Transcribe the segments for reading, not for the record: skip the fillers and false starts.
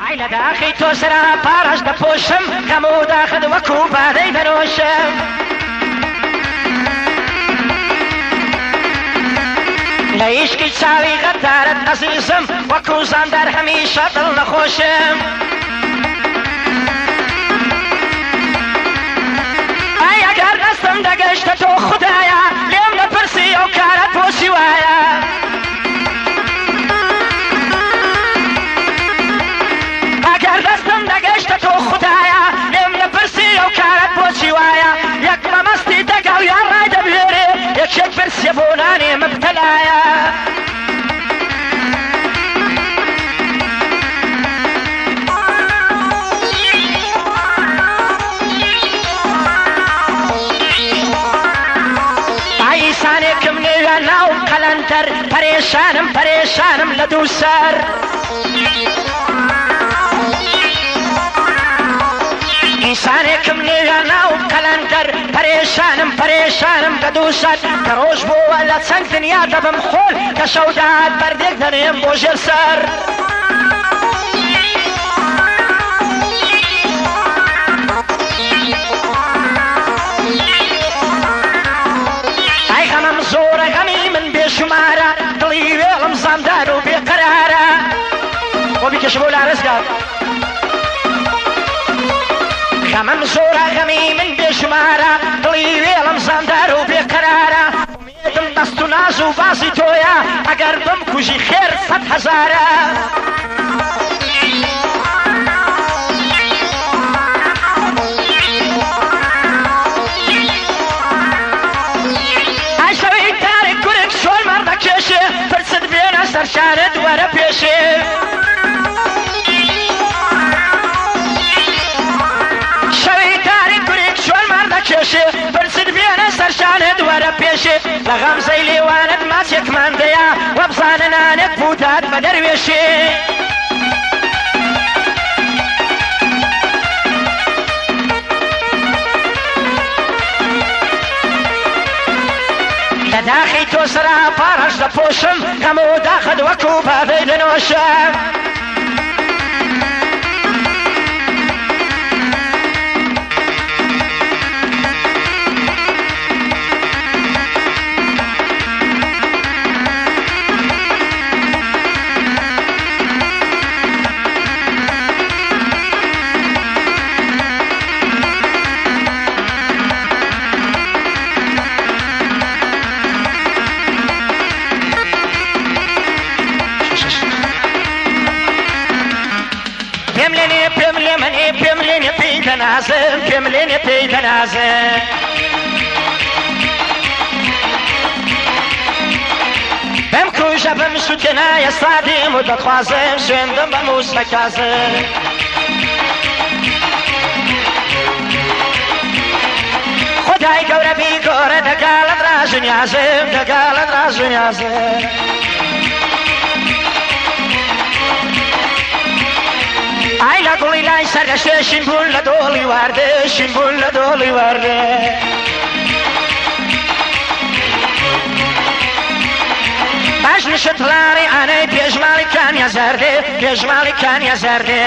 ئای لە داخی تۆ سرا پارەش دەپۆشم هەموو داخت وەکو بادەی دەنۆشم لە عیشقی چاوی غەدارت عەزیزم وەکو زاندار هەمیشە دڵ نەخۆشم ئای ئەگەر دەستم دەگەیشتە تۆ خودایە لێم نەپرسی ئەو کارەت بۆچی وایە ئەگەر دەستم دەگەیشتە تۆ خودایە لێم نەپرسی ئەو کارەت بۆچی وایە یەک مەمەستی دەگەڵ یان ڕای دەبێرێ یەکێک پرسیە بۆ نانێ مبتەلایە ئایسانێکم نێوە ناوم قەلەندەر پەرێشانم لە دوو سەر ئینسانێکم نێوە ناوم قەلەندەر پەرێشانم لە دوو سەر کە ڕۆژ بووە لە چەند دنیا دەبم خۆل کە شەودات بەردێک دەنێم بۆ ژێر سەر ئای غەمم زۆرە غەمی من بێشمارە دڵی وێڵم زاندار و بێقەرارە بۆ بیکەش بۆ لارەزگار غەمم زۆرە غەمی من بێشمارە دڵی وێڵم زاندار و بێقەرارە ئومێدم دەست و ناز و بازی تۆیە ئەگەر بم کوژی خێر سەد هەزارە ئای شەوی دارێک گورێک چۆن مەردەکێشێ پرست بێنە سەرشارت وەرە پێشێ کێشێ پرسید بێنە سەرشانت وەرە پێشێ لە غەمزەی لێوانت ماچێکمان دەیە وە بزانە نانێک بوودات بە دەروێشێ لە داخی تۆ سرا پارەش دەپۆشم هەموو داخت وەکو بادەی دەنۆشم پێم لێنێ پێی دەنازم بەم کوژە بەم سووتێنە ئێستا دێم و دەتخوازم سوێندم بەم وستەکازم خودای گەورە بیگۆرە دەگاڵت ڕاژنیازم دەگاڵت ڕاژنیازم ئای لە گوڵی لای سەرگەشتێ شین بوون لە دۆڵی واردێ شین بوون لە دۆڵی واردێ باش نشت لاری ئانەی پێشماڵی کانیا زەردێ پێشماڵی کانیا زەردێ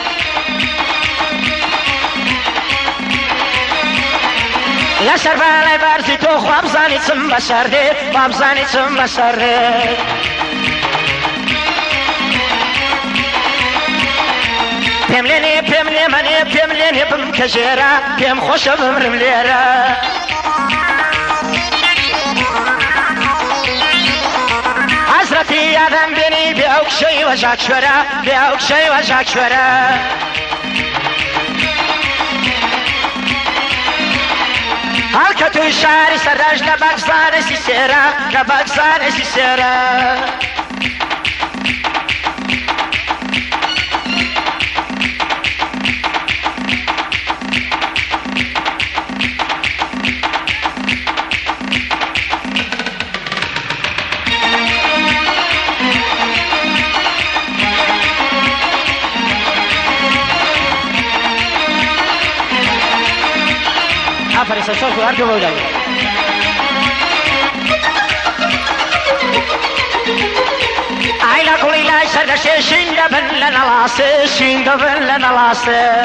لەسەر بالای بارزی تۆ خوا بزانی چم بەسەردێ خوا بزانی چم بەسەردێ پێم لێنێ بم کە ژێرە پێم خۆشە بمرم لێرە حەزرەتی یادەم بێنی بێ ئەو کشەی وەژاک شوێرە بێ ئەو کشەی وەژاک شوێرە هەڵکە توی شاری سەردەش لە بەگزانێکی سێرە لە بەگزانێکی سێرە Aparece só o arco vou dar. Ai la colina sardashe shinda ben la راسي شين قبل لنا راسي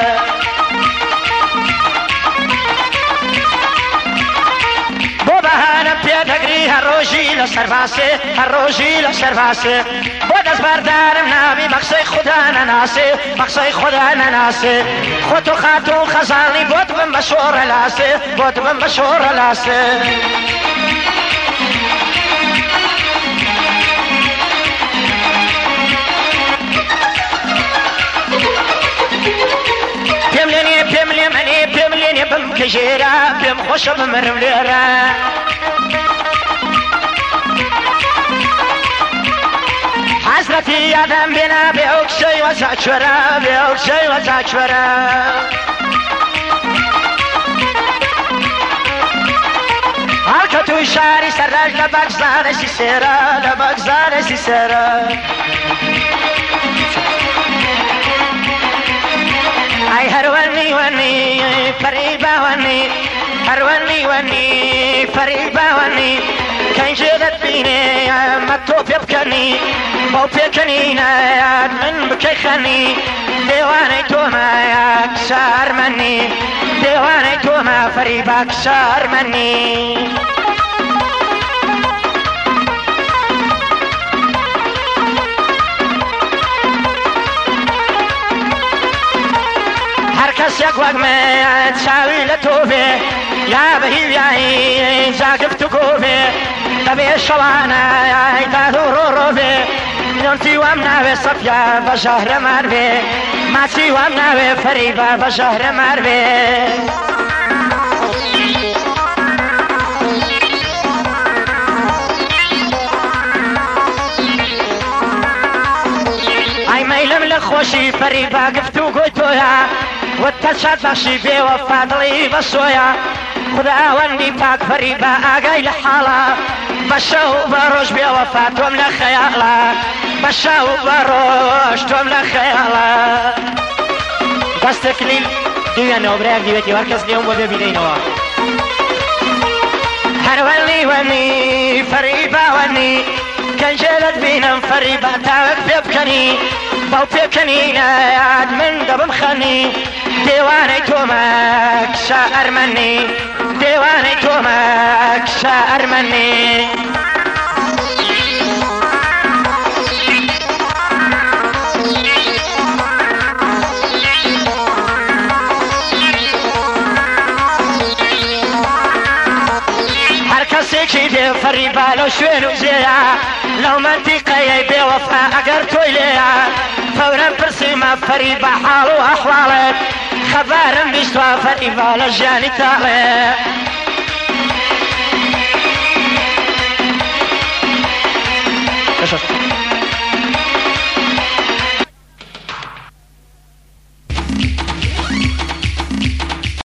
بۆ بەهانە پێدەگری هەڕۆژی لەسەر باسێ هەڕۆژی لەسەر باسێ بۆ دەستبەردارم ناوی بەخسەی خوددا نەناسێ بەخسەی خوددا نەناسێ خۆت و خاتوو خەزاڵی بۆت بم بە شۆڕە لاسێ بۆت بم بە شۆڕە لاسێ پێم لێنێ پێم لێ منێ پێم لێنێ بم کەژێرە پێم خۆشە بمرم لێرە حەزرەتی یادەم بێنە بێ ئەو کشەی وەزاکوێرە بێ ئەو کشەی وەزاکوێرە هەڵکە توی شاری سەرراج لە بەگزارێکی سێرە لە بەگزارێکی سێرە ئای هەروەنی وەنی فەریباوەنی هەروەنی وەنی فەریباوەنی کەنجێ دەتبینێ ئەمە تۆ پێ بکەنی بەو پێکەنینەیان من بکەی خەنی دێوانەی تۆمە کچە ئەرمەنی دێوانەی تۆمە فەریبا کچە ئەرمەنی کەسێک وەک من چاوی لە تۆ بێ یا بە هیویایی جاگفت و گۆ بێ دەبێ شەوانە داد و ڕۆڕۆ بێ نۆنتی وام ناوێ سەفیا بە ژەهرەمار بێ ماچی وام ناوێ فەریبا بە ژەهرەمار بێ ئای مەیلم لە خۆشی فەریبا گفت و گۆی تۆیە وتەشات بەخشی بێوەفا دڵی بەسۆیە خوداوەندی پاک فەریبا ئاگای لە حاڵە بە شەو بە ڕۆژ بێوەفا تۆم لە خەیاڵە بە شەو بە ڕۆژ تۆم لە خەیاڵە دەستەکلیل دوێنەوە برایەک دیوێتی هەرکەس لێم بۆ ببینینەوە هەروەنی وەنی فەریباوەنی کەنجێلت بینم فەریبا تاوەک پێ بکەنی بەو پێکەنینەیان من دەبم خەنی دێوانەی تۆمە کچە ئەرمەنی دێوانەی تۆمە کچە ئەرمەنی هەر کەسێکی دێ فەریبا لەو شوێن و جێیە لەو مەنتیقەیەی بێوەفا ئەگەر تۆی لێیە فەورە پرسیمە فەریبا حاڵ و ئەحواڵت خەبارم بیستوە فەریبا لە ژیانی تاڵێ